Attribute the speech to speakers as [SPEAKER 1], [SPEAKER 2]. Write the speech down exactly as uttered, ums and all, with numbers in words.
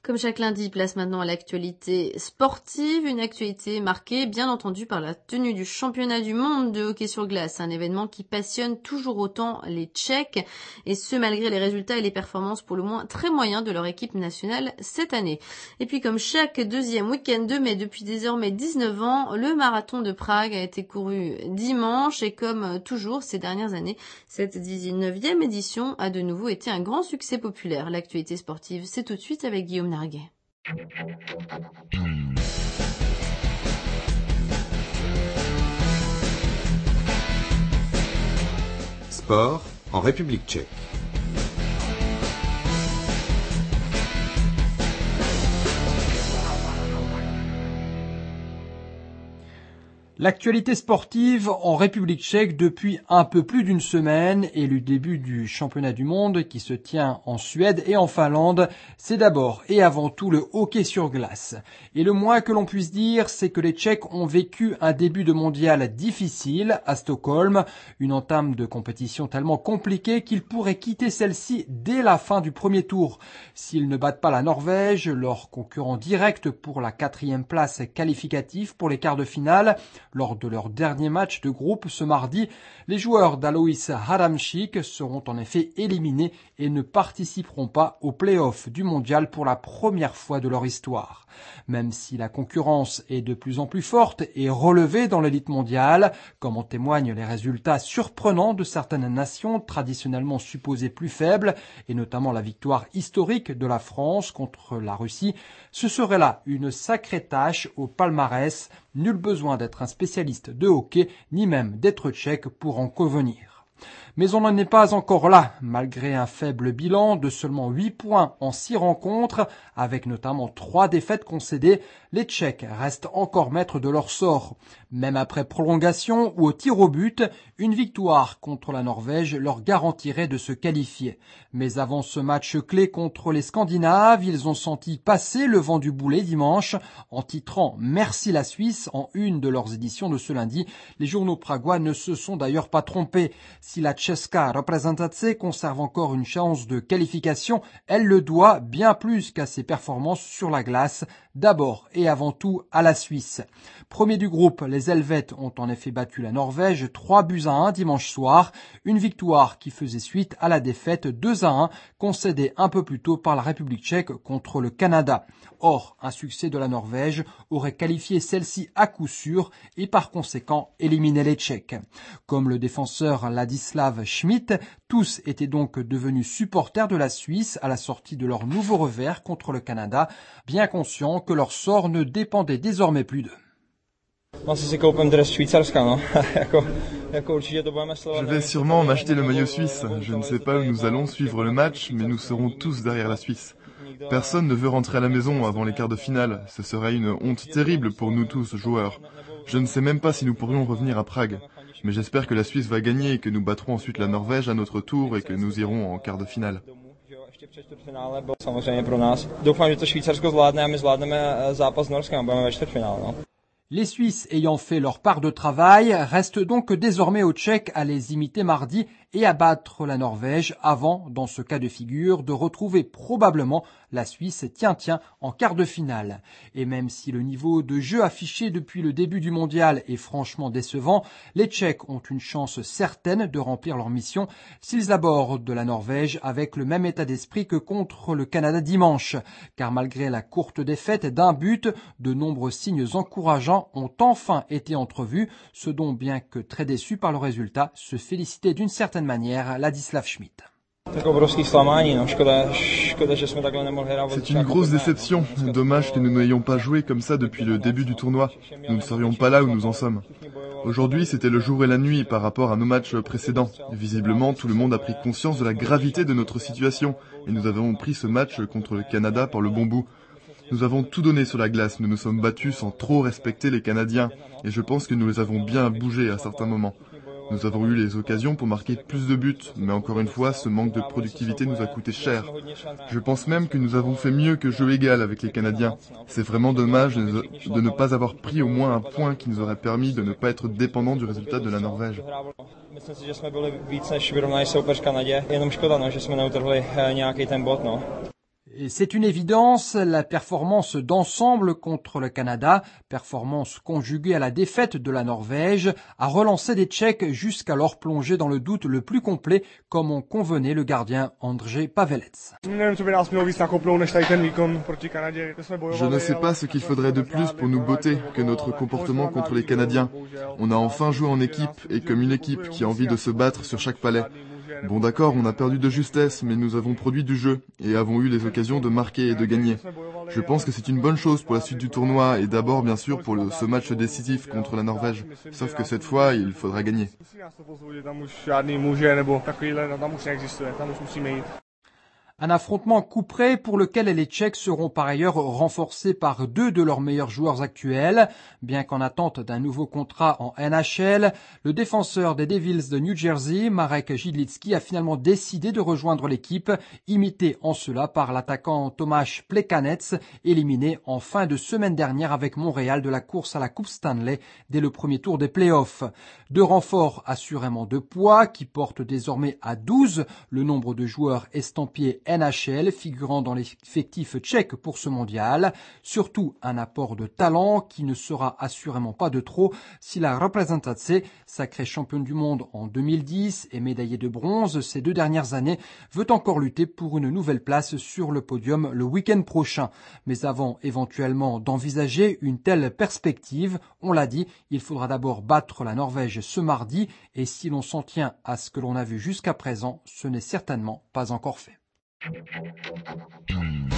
[SPEAKER 1] Comme chaque lundi, place maintenant à l'actualité sportive, une actualité marquée bien entendu par la tenue du championnat du monde de hockey sur glace, un événement qui passionne toujours autant les Tchèques, et ce malgré les résultats et les performances pour le moins très moyens de leur équipe nationale cette année. Et puis comme chaque deuxième week-end de mai depuis désormais dix-neuf ans, le marathon de Prague a été couru dimanche, et comme toujours ces dernières années, cette dix-neuvième édition a de nouveau été un grand succès populaire. L'actualité sportive, c'est tout de suite avec Guillaume Narguet.
[SPEAKER 2] Sport en République tchèque.
[SPEAKER 3] L'actualité sportive en République tchèque depuis un peu plus d'une semaine et le début du championnat du monde qui se tient en Suède et en Finlande, c'est d'abord et avant tout le hockey sur glace. Et le moins que l'on puisse dire, c'est que les Tchèques ont vécu un début de mondial difficile à Stockholm, une entame de compétition tellement compliquée qu'ils pourraient quitter celle-ci dès la fin du premier tour. S'ils ne battent pas la Norvège, leur concurrent direct pour la quatrième place qualificative pour les quarts de finale. Lors de leur dernier match de groupe ce mardi, les joueurs d'Alois Haramchik seront en effet éliminés et ne participeront pas aux play-offs du mondial pour la première fois de leur histoire. Même si la concurrence est de plus en plus forte et relevée dans l'élite mondiale, comme en témoignent les résultats surprenants de certaines nations traditionnellement supposées plus faibles, et notamment la victoire historique de la France contre la Russie, ce serait là une sacrée tâche au palmarès. Nul besoin d'être un spécialiste de hockey, ni même d'être tchèque pour en convenir. Mais on n'en est pas encore là, malgré un faible bilan de seulement huit points en six rencontres, avec notamment trois défaites concédées, les Tchèques restent encore maîtres de leur sort. Même après prolongation ou au tir au but, une victoire contre la Norvège leur garantirait de se qualifier. Mais avant ce match clé contre les Scandinaves, ils ont senti passer le vent du boulet dimanche, en titrant « Merci la Suisse » en une de leurs éditions de ce lundi. Les journaux pragois ne se sont d'ailleurs pas trompés. Si la Česká reprezentace conserve encore une chance de qualification, elle le doit bien plus qu'à ses performances sur la glace, d'abord et avant tout à la Suisse. Premier du groupe, les Helvètes ont en effet battu la Norvège trois buts à un dimanche soir, une victoire qui faisait suite à la défaite deux à un concédée un peu plus tôt par la République tchèque contre le Canada. Or, un succès de la Norvège aurait qualifié celle-ci à coup sûr et par conséquent éliminé les Tchèques. Comme le défenseur Ladislav Schmidt, tous étaient donc devenus supporters de la Suisse à la sortie de leur nouveau revers contre le Canada, bien conscients que leur sort ne dépendait désormais plus d'eux.
[SPEAKER 4] Je vais sûrement m'acheter le maillot suisse. Je ne sais pas où nous allons suivre le match, mais nous serons tous derrière la Suisse. Personne ne veut rentrer à la maison avant les quarts de finale. Ce serait une honte terrible pour nous tous, joueurs. Je ne sais même pas si nous pourrions revenir à Prague. Mais j'espère que la Suisse va gagner et que nous battrons ensuite la Norvège à notre tour et que nous irons en quart de finale.
[SPEAKER 3] Les Suisses ayant fait leur part de travail, restent donc désormais aux Tchèques à les imiter mardi et à battre la Norvège avant, dans ce cas de figure, de retrouver probablement la Suisse tiens-tiens en quart de finale. Et même si le niveau de jeu affiché depuis le début du mondial est franchement décevant, les Tchèques ont une chance certaine de remplir leur mission s'ils abordent la Norvège avec le même état d'esprit que contre le Canada dimanche. Car malgré la courte défaite d'un but, de nombreux signes encourageants ont enfin été entrevus, ce dont, bien que très déçu par le résultat, se félicitait d'une certaine manière Ladislav Schmidt.
[SPEAKER 4] C'est une grosse déception. Dommage que nous n'ayons pas joué comme ça depuis le début du tournoi. Nous ne serions pas là où nous en sommes. Aujourd'hui, c'était le jour et la nuit par rapport à nos matchs précédents. Visiblement, tout le monde a pris conscience de la gravité de notre situation et nous avons pris ce match contre le Canada par le bon bout. Nous avons tout donné sur la glace, nous nous sommes battus sans trop respecter les Canadiens et je pense que nous les avons bien bougés à certains moments. Nous avons eu les occasions pour marquer plus de buts, mais encore une fois, ce manque de productivité nous a coûté cher. Je pense même que nous avons fait mieux que jeu égal avec les Canadiens. C'est vraiment dommage de ne pas avoir pris au moins un point qui nous aurait permis de ne pas être dépendant du résultat de la Norvège.
[SPEAKER 3] Et c'est une évidence, la performance d'ensemble contre le Canada, performance conjuguée à la défaite de la Norvège, a relancé des Tchèques jusqu'alors plongés dans le doute le plus complet, comme en convenait le gardien Ondřej Pavelec.
[SPEAKER 4] Je ne sais pas ce qu'il faudrait de plus pour nous botter que notre comportement contre les Canadiens. On a enfin joué en équipe et comme une équipe qui a envie de se battre sur chaque palais. Bon d'accord, on a perdu de justesse, mais nous avons produit du jeu et avons eu les occasions de marquer et de gagner. Je pense que c'est une bonne chose pour la suite du tournoi et d'abord bien sûr pour le, ce match décisif contre la Norvège. Sauf que cette fois, il faudra gagner.
[SPEAKER 3] Un affrontement couperé pour lequel les Tchèques seront par ailleurs renforcés par deux de leurs meilleurs joueurs actuels. Bien qu'en attente d'un nouveau contrat en N H L, le défenseur des Devils de New Jersey, Marek Židlický, a finalement décidé de rejoindre l'équipe, imité en cela par l'attaquant Tomáš Plekanec, éliminé en fin de semaine dernière avec Montréal de la course à la Coupe Stanley dès le premier tour des playoffs. Deux renforts assurément de poids qui portent désormais à douze le nombre de joueurs estampillés N H L figurant dans l'effectif tchèque pour ce mondial. Surtout un apport de talent qui ne sera assurément pas de trop si la Reprezentace, sacrée championne du monde en deux mille dix et médaillée de bronze ces deux dernières années, veut encore lutter pour une nouvelle place sur le podium le week-end prochain. Mais avant éventuellement d'envisager une telle perspective, on l'a dit, il faudra d'abord battre la Norvège ce mardi et si l'on s'en tient à ce que l'on a vu jusqu'à présent, ce n'est certainement pas encore fait.